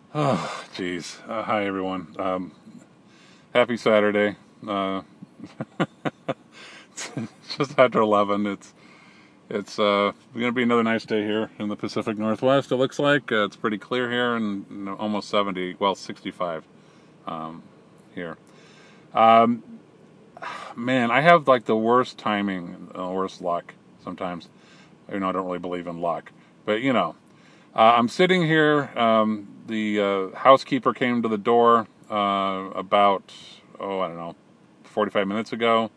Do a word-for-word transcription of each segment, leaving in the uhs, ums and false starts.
Oh, geez. Uh, hi, everyone. Um, happy Saturday. Uh, it's just after eleven. It's it's uh, going to be another nice day here in the Pacific Northwest. It looks like uh, it's pretty clear here, and you know, almost seventy. Well, sixty-five um, here. Um, Man, I have like the worst timing, uh, worst luck sometimes. You know, I don't really believe in luck, but you know, uh, I'm sitting here. Um, the uh, housekeeper came to the door uh, about, oh, I don't know, forty-five minutes ago.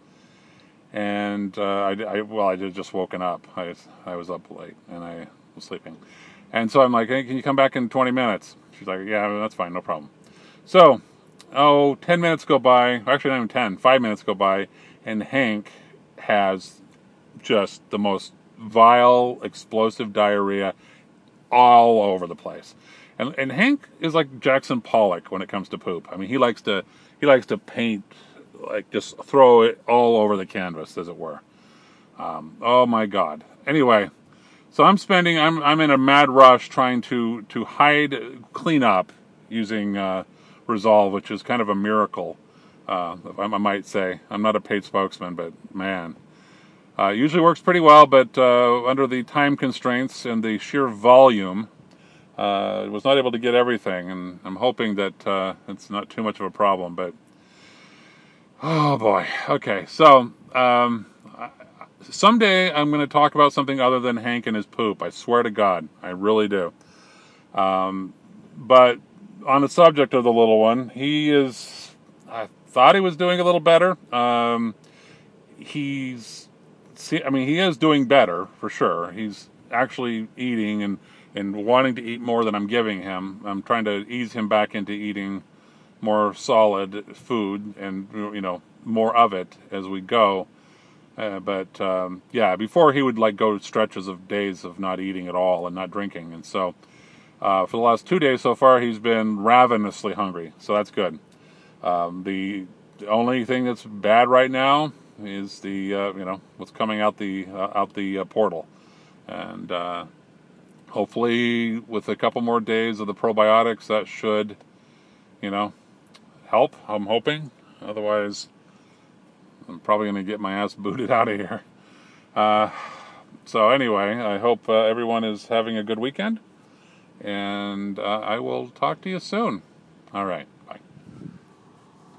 And uh, I, I, well, I had just woken up. I, I was up late and I was sleeping. And so I'm like, hey, can you come back in twenty minutes? She's like, yeah, that's fine, no problem. So, oh, ten minutes go by. Actually, not even ten, five minutes go by. And Hank has just the most vile, explosive diarrhea all over the place. And and Hank is like Jackson Pollock when it comes to poop. I mean, he likes to he likes to paint, like just throw it all over the canvas, as it were. Um, oh my God. Anyway, so I'm spending I'm I'm in a mad rush trying to to hide clean up using uh, Resolve, which is kind of a miracle. Uh, I, I might say I'm not a paid spokesman, but man, uh, usually works pretty well. But uh, under the time constraints and the sheer volume, uh, was not able to get everything, and I'm hoping that uh, it's not too much of a problem. But oh boy, okay. So um, someday I'm going to talk about something other than Hank and his poop. I swear to God, I really do. Um, but on the subject of the little one, he is. I thought he was doing a little better. Um, he's. See, I mean, he is doing better for sure. He's actually eating and and wanting to eat more than I'm giving him. I'm trying to ease him back into eating more solid food and you know more of it as we go. Uh, but um, yeah, before he would like go stretches of days of not eating at all and not drinking, and so uh, for the last two days so far, he's been ravenously hungry. So that's good. Um, the, the only thing that's bad right now is the uh, you know what's coming out the uh, out the uh, portal, and uh, hopefully with a couple more days of the probiotics, that should you know help. I'm hoping. Otherwise, I'm probably going to get my ass booted out of here. Uh, so anyway, I hope uh, everyone is having a good weekend, and uh, I will talk to you soon. All right.